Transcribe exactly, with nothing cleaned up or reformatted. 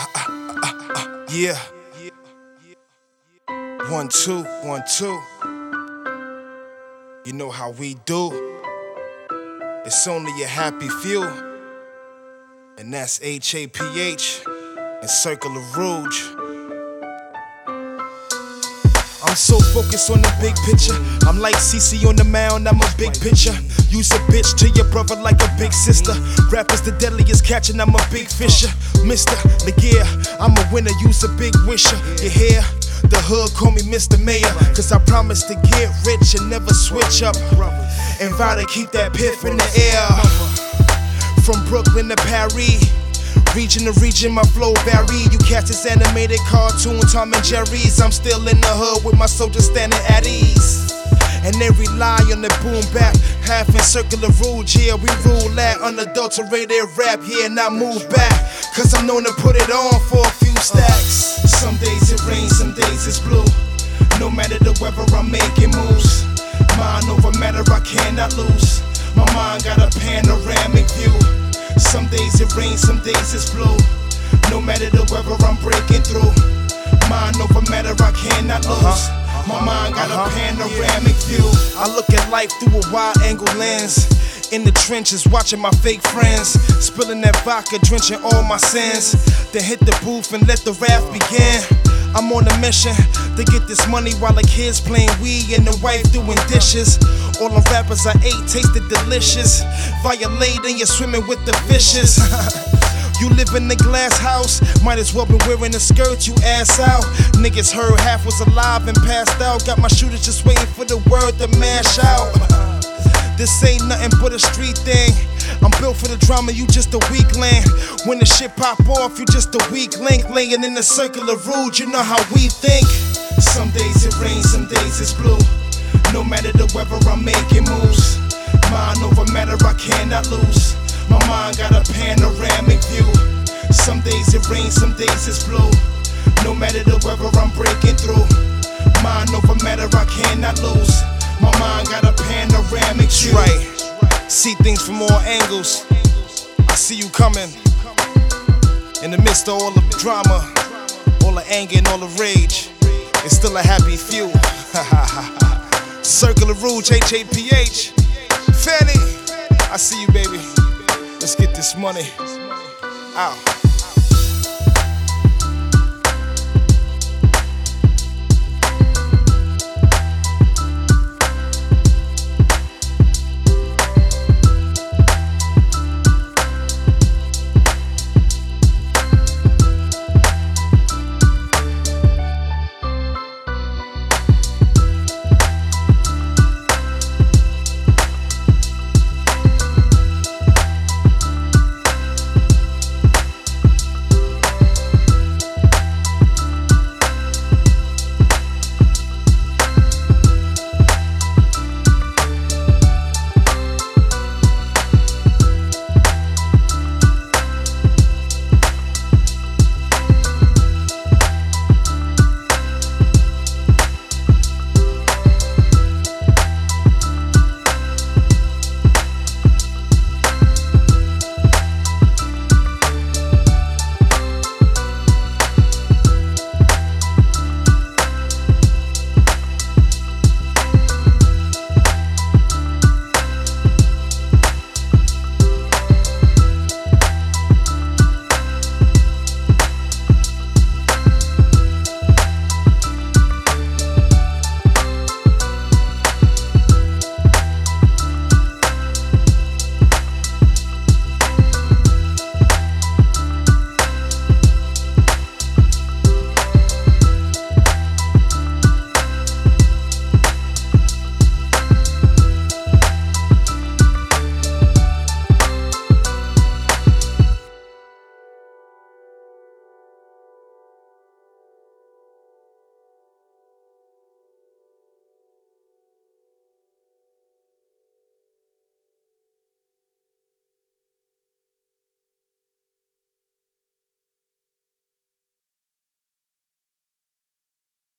Yeah. One, two, one, two. You know how we do. It's only a happy few. And that's H A P H and Circle of Rouge. I'm so focused on the big picture. I'm like C C on the mound, I'm a big pitcher. Use a bitch to your brother like a big sister. Rappers the deadliest catching, I'm a big fisher. Mister Laguerre, I'm a winner, use a big wisher. You hear? The hood call me Mister Mayor, cause I promise to get rich and never switch up. And vow to keep that piff in the air. From Brooklyn to Paris, region to region, my flow vary. You catch this animated cartoon, Tom and Jerry's. I'm still in the hood with my soldiers standing at ease. And they rely on the boom bap, half in Circle of Rouge. Yeah, we rule that unadulterated rap. Yeah, and I move back, cause I'm known to put it on for a few stacks. Some days it rains, some days it's blue. No matter the weather, I'm making moves. Mind over matter, I cannot lose. My mind got a panoramic view. Some days it rains, some days it's blue. No matter the weather, I'm breaking through. Mind over matter, I cannot lose. Uh-huh. My mind got uh-huh. a panoramic view. I look at life through a wide angle lens. In the trenches, watching my fake friends, spilling that vodka, drenching all my sins. Then hit the booth and let the rap begin. I'm on a mission to get this money while the kids playing Wii and the wife doing dishes. All the rappers I ate tasted delicious. Violating, you're swimming with the fishes. You live in a glass house, might as well been wearing a skirt, you ass out. Niggas heard half was alive and passed out. Got my shooters just waiting for the word to mash out. This ain't nothing but a street thing. I'm built for the drama, you just a weakling. When the shit pop off, you just a weak link. Laying in the Circle of Rouge, you know how we think. Some days it rains, some days it's blue. No matter the weather, I'm making moves. Mind over matter, I cannot lose. My mind got a panoramic view. Some days it rains, some days it's blue. No matter the weather, I'm breaking through. Mind over matter, I cannot lose. My mind got a panoramic view. Right. See things from all angles. I see you coming. In the midst of all the drama, all the anger and all the rage, it's still a happy few. Circle of Rouge, H A P H. Fanny, I see you, baby. Let's get this money out.